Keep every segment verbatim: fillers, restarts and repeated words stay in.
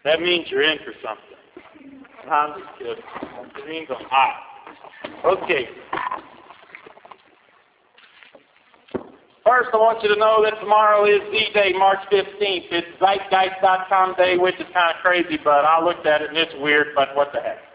That means you're in for something. I'm just kidding. It means I'm hot. Okay. First, I want you to know that tomorrow is D-Day, March fifteenth. It's Zeitgeist dot com day, which is kind of crazy, but I looked at it and it's weird, but what the heck.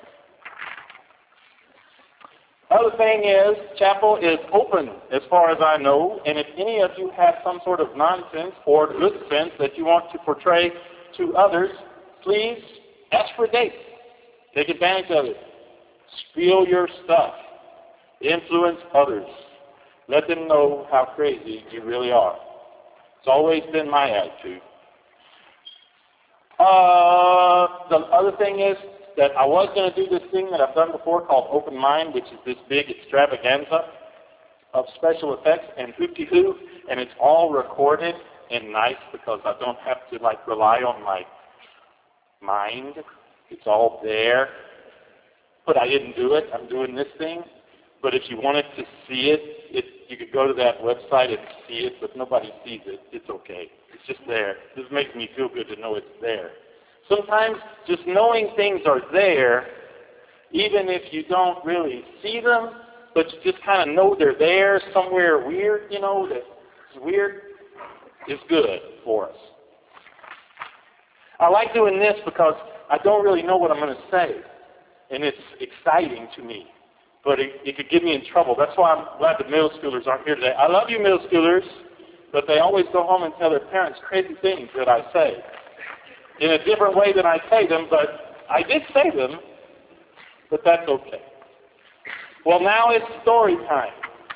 Other thing is, chapel is open as far as I know, and if any of you have some sort of nonsense or good sense that you want to portray to others, please ask for a date. Take advantage of it. Spill your stuff. Influence others. Let them know how crazy you really are. It's always been my attitude. Uh, the other thing is that I was going to do this thing that I've done before called Open Mind, which is this big extravaganza of special effects and hoop-de-hoop, and it's all recorded and nice because I don't have to like rely on my mind. It's all there. But I didn't do it. I'm doing this thing. But if you wanted to see it, it, you could go to that website and see it, but nobody sees it. It's okay. It's just there. This makes me feel good to know it's there. Sometimes just knowing things are there, even if you don't really see them, but you just kind of know they're there somewhere weird, you know, that's weird, is good for us. I like doing this because I don't really know what I'm going to say, and it's exciting to me. But it, it could get me in trouble. That's why I'm glad the middle schoolers aren't here today. I love you middle schoolers, but they always go home and tell their parents crazy things that I say. In a different way than I say them, but I did say them, but that's okay. Well, now it's story time.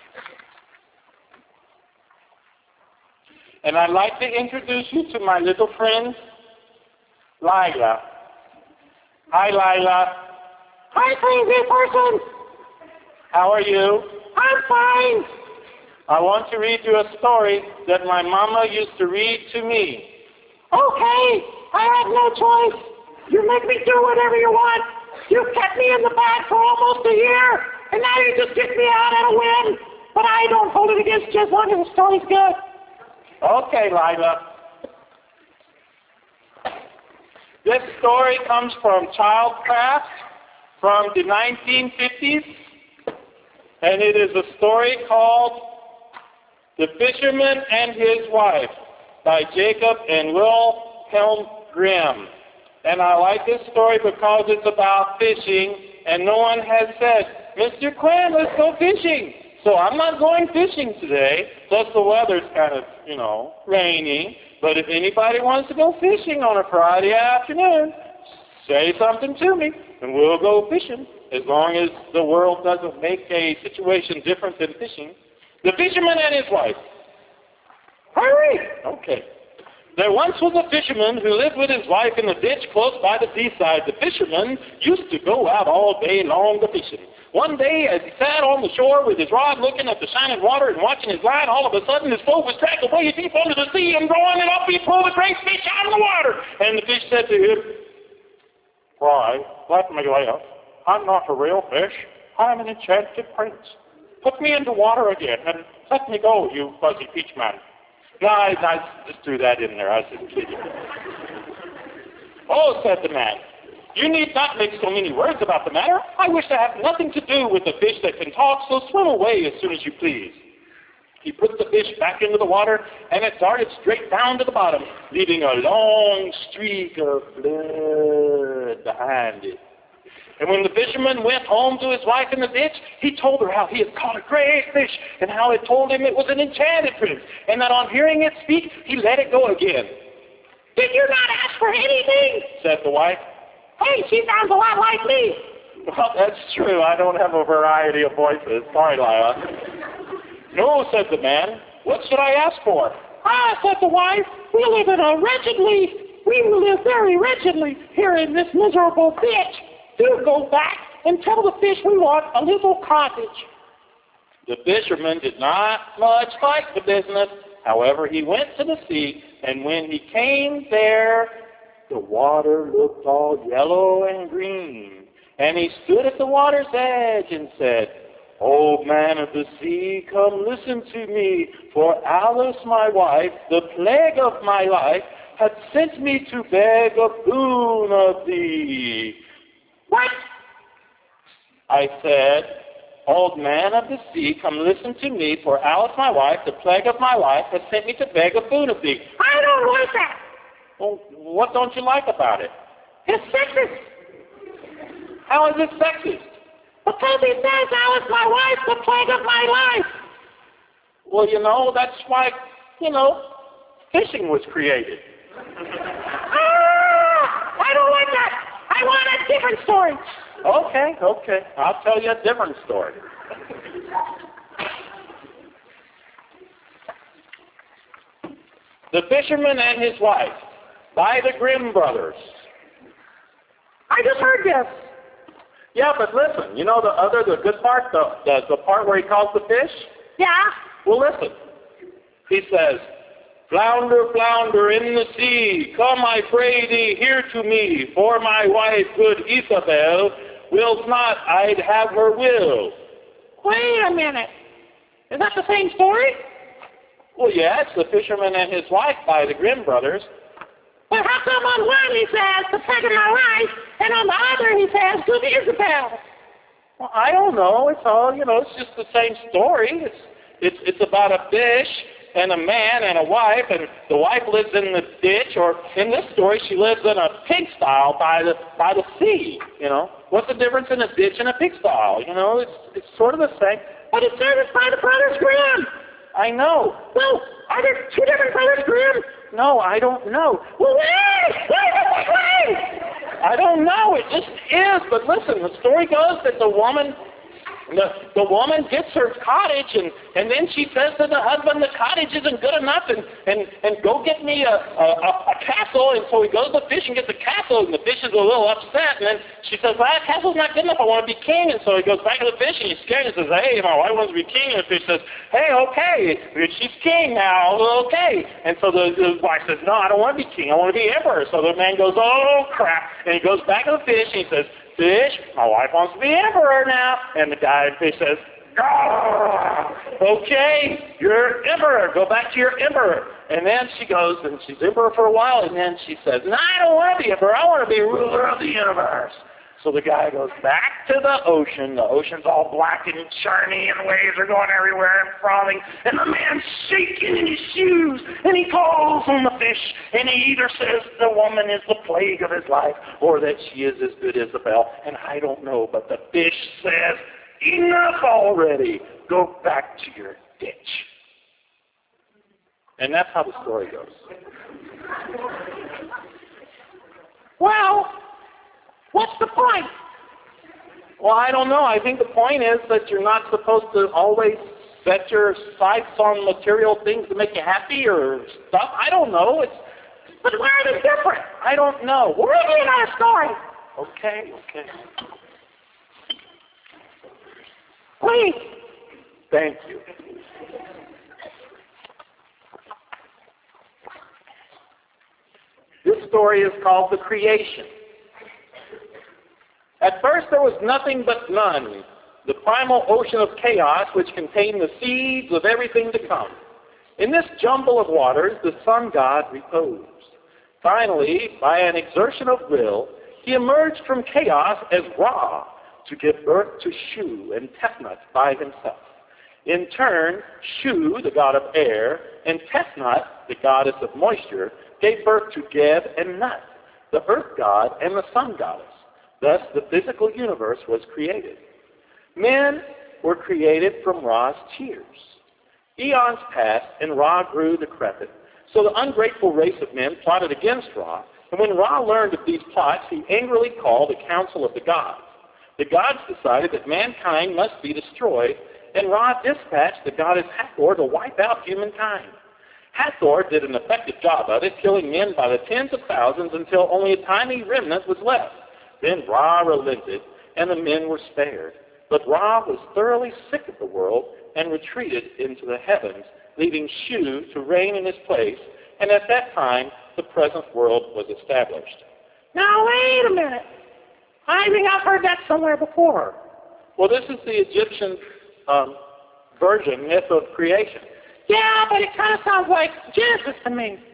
And I'd like to introduce you to my little friend, Lila. Hi, Lila. Hi, crazy person. How are you? I'm fine. I want to read you a story that my mama used to read to me. Okay, I have no choice. You make me do whatever you want. You've kept me in the bag for almost a year, and now you just get me out at a win. But I don't hold it against you as long as the story's good. Okay, Lila. This story comes from Childcraft from the nineteen fifties. And it is a story called The Fisherman and His Wife by Jacob and Wilhelm Grimm. And I like this story because it's about fishing, and no one has said, Mister Quinn, let's go fishing. So I'm not going fishing today, plus the weather's kind of, you know, rainy. But if anybody wants to go fishing on a Friday afternoon, say something to me, and we'll go fishing. As long as the world doesn't make a situation different than fishing. The Fisherman and His Wife. Hurry! Okay. There once was a fisherman who lived with his wife in a ditch close by the seaside. The fisherman used to go out all day long to fishing. One day, as he sat on the shore with his rod looking at the shining water and watching his line, all of a sudden his boat was dragged away deep under the sea, and drawing it up, he pulled a great fish out of the water. And the fish said to him, Why, let me laugh. I'm not a real fish. I'm an enchanted prince. Put me into water again and let me go, you fuzzy peach man. No, I, I just threw that in there. I was just kidding. Oh, said the man, you need not make so many words about the matter. I wish to have nothing to do with a fish that can talk, so swim away as soon as you please. He put the fish back into the water, and it darted straight down to the bottom, leaving a long streak of blood behind it. And when the fisherman went home to his wife in the ditch, he told her how he had caught a great fish and how it told him it was an enchanted prince, and that on hearing it speak, he let it go again. Did you not ask for anything? Said the wife. Hey, she sounds a lot like me. Well, that's true. I don't have a variety of voices. Sorry, Lila. No, said the man. What should I ask for? Ah, said the wife, we live in a wretchedly, we live very wretchedly here in this miserable ditch. Do go back and tell the fish we want a little cottage. The fisherman did not much like the business. However, he went to the sea, and when he came there, the water looked all yellow and green. And he stood at the water's edge and said, Old man of the sea, come listen to me, for Alice, my wife, the plague of my life, hath sent me to beg a boon of thee. What? I said, Old man of the sea, come listen to me, for Alice my wife, the plague of my life, has sent me to beg a boon of thee. I don't like that. Well, what don't you like about it? It's sexist. How is it sexist? Because he says Alice my wife, the plague of my life. Well, you know, that's why, you know, fishing was created. Ah! I don't like that. I want a different story. Okay, okay. I'll tell you a different story. The Fisherman and His Wife by the Grimm Brothers. I just heard this. Yeah, but listen, you know the other, the good part, the, the, the part where he calls the fish? Yeah? Well, listen. He says, Flounder, flounder in the sea, come I pray thee here to me, for my wife, good Isabel, wills not I'd have her will. Wait a minute. Is that the same story? Well, yeah, it's The Fisherman and His Wife by the Grimm Brothers. But how come on one he says, the plague of my life, and on the other he says, good Isabel? Well, I don't know. It's all, you know, it's just the same story. It's, it's, it's about a fish and a man and a wife, and the wife lives in the ditch, or in this story, she lives in a pigsty by the by the sea. You know, what's the difference in a ditch and a pigsty? You know, it's it's sort of the same. But it says it's by the Brothers Grimm. I know. Well, are there two different Brothers Grimm? No, I don't know. Well, wait! Wait, wait, wait! I don't know. It just is. But listen, the story goes that the woman. The, the woman gets her cottage, and, and then she says to the husband, the cottage isn't good enough, and, and, and go get me a, a, a castle. And so he goes to fish and gets a castle, and the fish is a little upset. And then she says, well, that castle's not good enough. I want to be king. And so he goes back to the fish, and he's scared. And says, hey, my wife wants to be king. And the fish says, hey, okay, she's king now, okay. And so the, the wife says, no, I don't want to be king. I want to be emperor. So the man goes, oh, crap. And he goes back to the fish, and he says, fish, my wife wants to be emperor now. And the guy in fish says, oh, okay, you're emperor. Go back to your emperor. And then she goes, and she's emperor for a while, and then she says, no, I don't want to be emperor. I want to be ruler of the universe. So the guy goes back to the ocean. The ocean's all black and shiny, and waves are going everywhere and frothing. And the man's shaking in his shoes, and he calls on the fish. And he either says the woman is the plague of his life, or that she is as good as Isabel. And I don't know, but the fish says, enough already. Go back to your ditch. And that's how the story goes. Well, what's the point? Well, I don't know. I think the point is that you're not supposed to always set your sights on material things to make you happy or stuff. I don't know. It's But why are they different? I don't know. We're reading our story. Okay, okay. Please. Thank you. This story is called The Creation. At first there was nothing but none, the primal ocean of chaos which contained the seeds of everything to come. In this jumble of waters, the sun god reposed. Finally, by an exertion of will, he emerged from chaos as Ra to give birth to Shu and Tefnut by himself. In turn, Shu, the god of air, and Tefnut, the goddess of moisture, gave birth to Geb and Nut, the earth god and the sun goddess. Thus, the physical universe was created. Men were created from Ra's tears. Eons passed, and Ra grew decrepit. So the ungrateful race of men plotted against Ra, and when Ra learned of these plots, he angrily called a council of the gods. The gods decided that mankind must be destroyed, and Ra dispatched the goddess Hathor to wipe out humankind. Hathor did an effective job of it, killing men by the tens of thousands until only a tiny remnant was left. Then Ra relented, and the men were spared. But Ra was thoroughly sick of the world and retreated into the heavens, leaving Shu to reign in his place, and at that time the present world was established. Now, wait a minute. I think I've heard that somewhere before. Well, this is the Egyptian um, version, myth of creation. Yeah, but it kind of sounds like Genesis to me.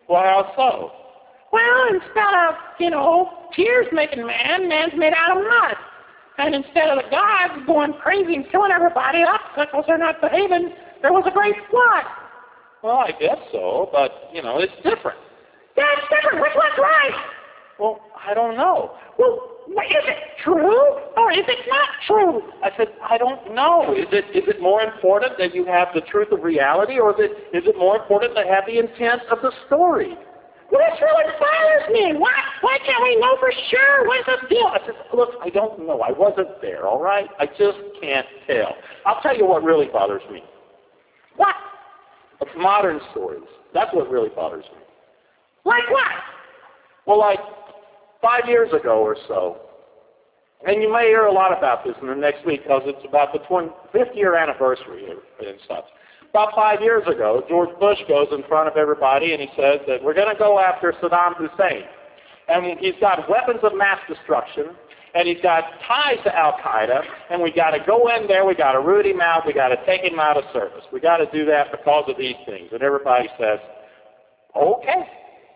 Well, how so? Well, instead of, you know, tears making man, man's made out of mud. And instead of the gods going crazy and killing everybody up because they're not behaving, there was a great flood. Well, I guess so, but, you know, it's different. Yeah, it's different. Which one's right? Well, I don't know. Well, is it true or is it not true? I said, I don't know. Is it is it more important that you have the truth of reality, or is it, is it more important to have the intent of the story? Well, this really bothers me. Why, why can't we know for sure? What's the deal? I said, look, I don't know. I wasn't there, all right? I just can't tell. I'll tell you what really bothers me. What? It's modern stories. That's what really bothers me. Like what? Well, like five years ago or so, and you may hear a lot about this in the next week because it's about the fiftieth year anniversary and stuff. About five years ago, George Bush goes in front of everybody and he says that we're going to go after Saddam Hussein. And he's got weapons of mass destruction, and he's got ties to Al-Qaeda, and we got to go in there, we got to root him out, we got to take him out of service. We got to do that because of these things. And everybody says, okay.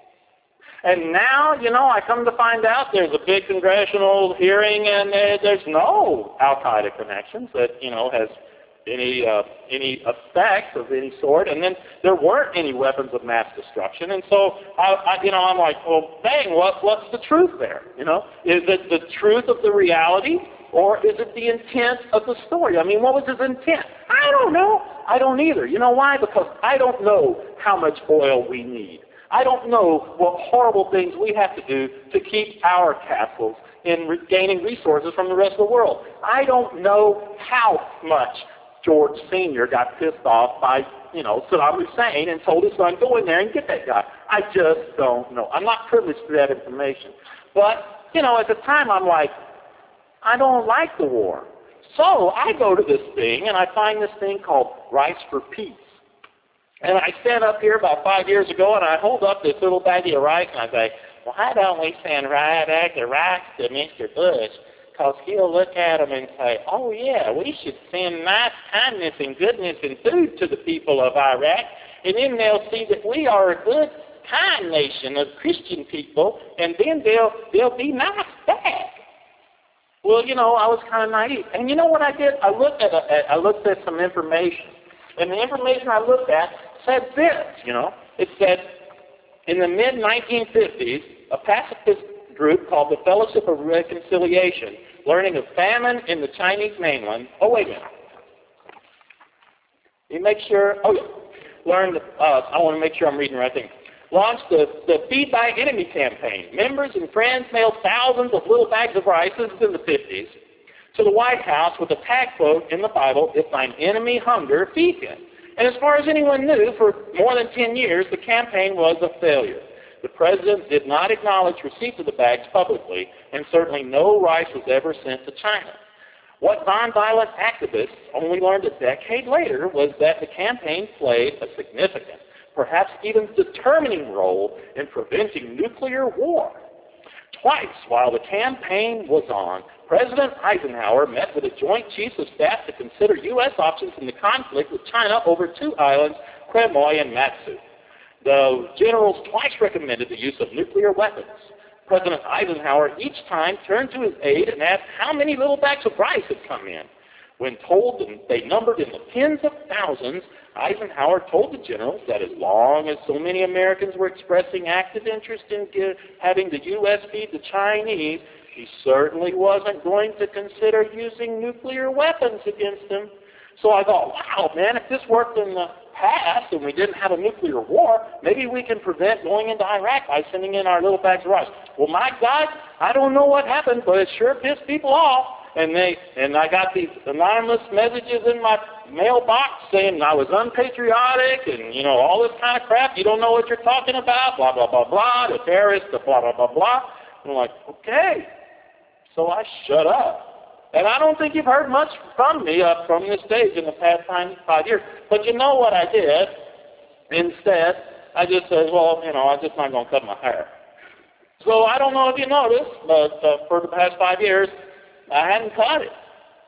And now, you know, I come to find out there's a big congressional hearing, and uh, there's no Al-Qaeda connections that, you know, has any uh, any effect of any sort. And then there weren't any weapons of mass destruction. And so, I, I, you know, I'm like, well, dang, what, what's the truth there? You know, is it the truth of the reality, or is it the intent of the story? I mean, what was his intent? I don't know. I don't either. You know why? Because I don't know how much oil we need. I don't know what horrible things we have to do to keep our castles in re- gaining resources from the rest of the world. I don't know how much George Senior got pissed off by, you know, Saddam Hussein and told his son, go in there and get that guy. I just don't know. I'm not privileged to that information. But, you know, at the time I'm like, I don't like the war. So I go to this thing and I find this thing called Rice for Peace. And I stand up here about five years ago and I hold up this little baggie of rice and I say, why don't we send right back the rice to Mister Bush? Because he'll look at them and say, oh yeah, we should send nice kindness and goodness and food to the people of Iraq. And then they'll see that we are a good, kind nation of Christian people, and then they'll, they'll be nice back. Well, you know, I was kind of naive. And you know what I did? I looked at, a, I looked at some information. And the information I looked at said this, you know. It said, in the mid nineteen fifties, a pacifist group called the Fellowship of Reconciliation, learning of famine in the Chinese mainland. Oh, wait a minute. You make sure, oh, yeah. Learned, uh, I want to make sure I'm reading the right thing. Launched the, the Feed Thy Enemy campaign. Members and friends mailed thousands of little bags of rice, this is in the fifties, to the White House with a tag quote in the Bible, if thine enemy hunger, feed him. And as far as anyone knew, for more than ten years, the campaign was a failure. The president did not acknowledge receipt of the bags publicly, and certainly no rice was ever sent to China. What nonviolent activists only learned a decade later was that the campaign played a significant, perhaps even determining role in preventing nuclear war. Twice while the campaign was on, President Eisenhower met with the Joint Chiefs of Staff to consider U S options in the conflict with China over two islands, Quemoy and Matsu. The generals twice recommended the use of nuclear weapons. President Eisenhower each time turned to his aide and asked how many little bags of rice had come in. When told they numbered in the tens of thousands, Eisenhower told the generals that as long as so many Americans were expressing active interest in having the U S feed the Chinese, he certainly wasn't going to consider using nuclear weapons against them. So I thought, wow, man, if this worked in the past and we didn't have a nuclear war, maybe we can prevent going into Iraq by sending in our little bags of rice. Well, my God, I don't know what happened, but it sure pissed people off. And they and I got these anonymous messages in my mailbox saying I was unpatriotic and, you know, all this kind of crap. You don't know what you're talking about, blah, blah, blah, blah, the terrorists, the blah, blah, blah, blah. And I'm like, okay. So I shut up. And I don't think you've heard much from me up from this stage in the past five, five years. But you know what I did? Instead, I just said, well, you know, I'm just not going to cut my hair. So I don't know if you noticed, but uh, for the past five years, I hadn't cut it.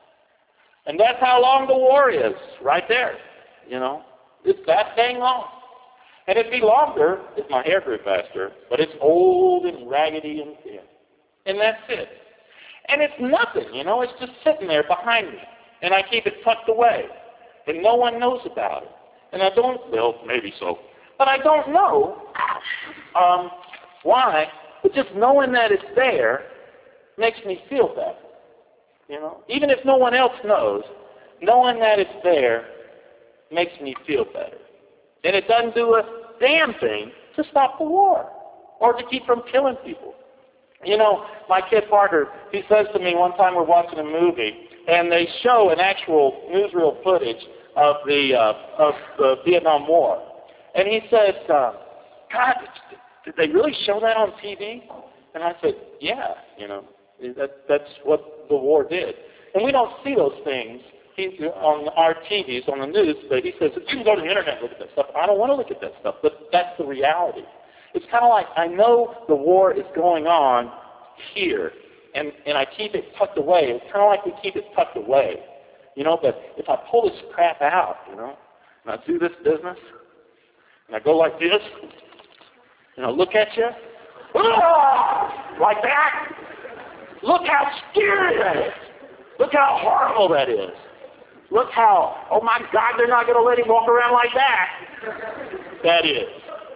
And that's how long the war is, right there. You know, it's that dang long. And it'd be longer if my hair grew faster, but it's old and raggedy and thin. And that's it. And it's nothing, you know, it's just sitting there behind me. And I keep it tucked away. And no one knows about it. And I don't, well, maybe so. But I don't know um, why, but just knowing that it's there makes me feel better. You know, even if no one else knows, knowing that it's there makes me feel better. And it doesn't do a damn thing to stop the war or to keep from killing people. You know, my kid Parker, he says to me one time we're watching a movie, and they show an actual newsreel footage of the uh, of the Vietnam War. And he says, uh, God, did they really show that on T V? And I said, yeah, you know, that, that's what the war did. And we don't see those things he, on our T Vs, on the news, but he says, you can go to the internet and look at that stuff. I don't want to look at that stuff, but that's the reality. It's kind of like, I know the war is going on here, and, and I keep it tucked away. It's kind of like we keep it tucked away, you know, but if I pull this crap out, you know, and I do this business, and I go like this, and I look at you, ah, like that, look how scary that is. Look how horrible that is. Look how, oh my God, they're not going to let him walk around like that. That is.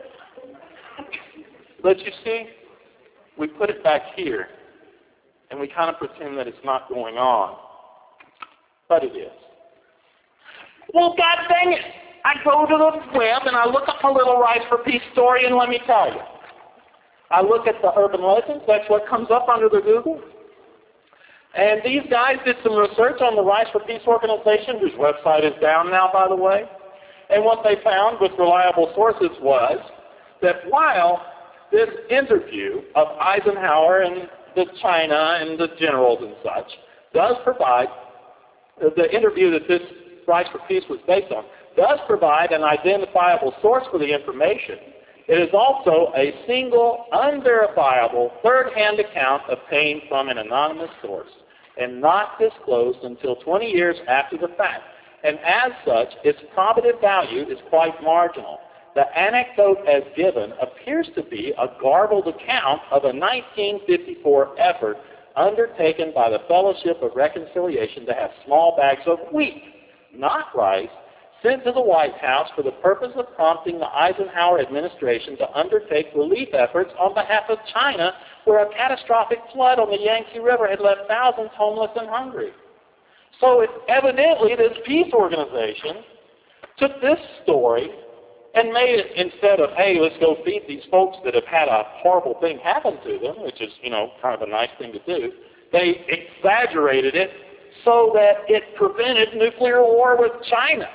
But you see, we put it back here, and we kind of pretend that it's not going on. But it is. Well, God dang it. I go to the web, and I look up a little Rice for Peace story, and let me tell you. I look at the urban legends. That's what comes up under the Google. And these guys did some research on the Rice for Peace organization, whose website is down now, by the way. And what they found with reliable sources was that while this interview of Eisenhower and the China and the generals and such does provide, the interview that this Rice for Peace was based on, does provide an identifiable source for the information, it is also a single, unverifiable, third-hand account obtained from an anonymous source and not disclosed until twenty years after the fact. And as such, its probative value is quite marginal. The anecdote as given appears to be a garbled account of a nineteen fifty-four effort undertaken by the Fellowship of Reconciliation to have small bags of wheat, not rice, sent to the White House for the purpose of prompting the Eisenhower administration to undertake relief efforts on behalf of China, where a catastrophic flood on the Yangtze River had left thousands homeless and hungry. So it, evidently this peace organization took this story and made it, instead of, hey, let's go feed these folks that have had a horrible thing happen to them, which is, you know, kind of a nice thing to do, they exaggerated it so that it prevented nuclear war with China.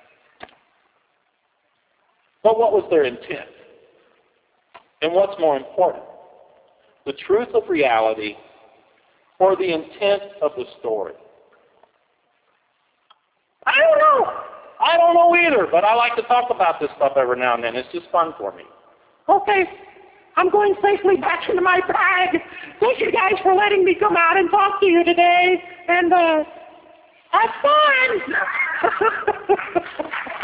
But what was their intent? And what's more important? The truth of reality or the intent of the story? I don't know. I don't know either, but I like to talk about this stuff every now and then. It's just fun for me. Okay. I'm going safely back into my bag. Thank you guys for letting me come out and talk to you today. And, uh, have fun!